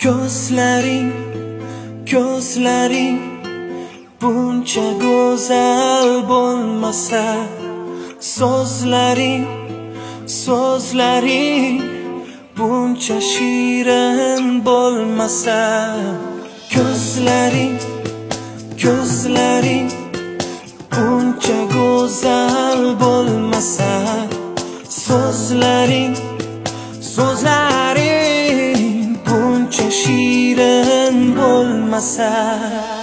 Ko'zlaring, ko'zlaring buncha go'zal bo'lmasa, so'zlaring, so'zlaring buncha shirin bo'lmasa, ko'zlaring, ko'zlaring buncha go'zal bo'lmasa, so'zlaring, so'zlaring buncha shirin bo'lmasa.